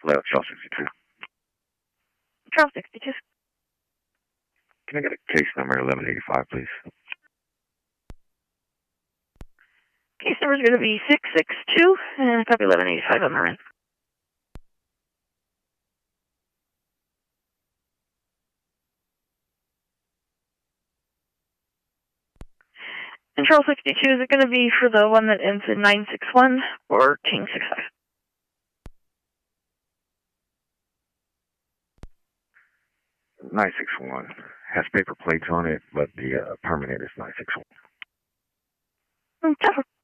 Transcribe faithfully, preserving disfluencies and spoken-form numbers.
Hello, Charles sixty-two. Charles sixty-two. Can I get a case number eleven eighty-five, please? Case number is going to be six six two, and copy eleven eighty-five on my end. And Charles sixty-two, is it going to be for the one that ends in nine six one or King six five? nine six one. Has paper plates on it, but the uh, permanent is nine six one. Mm,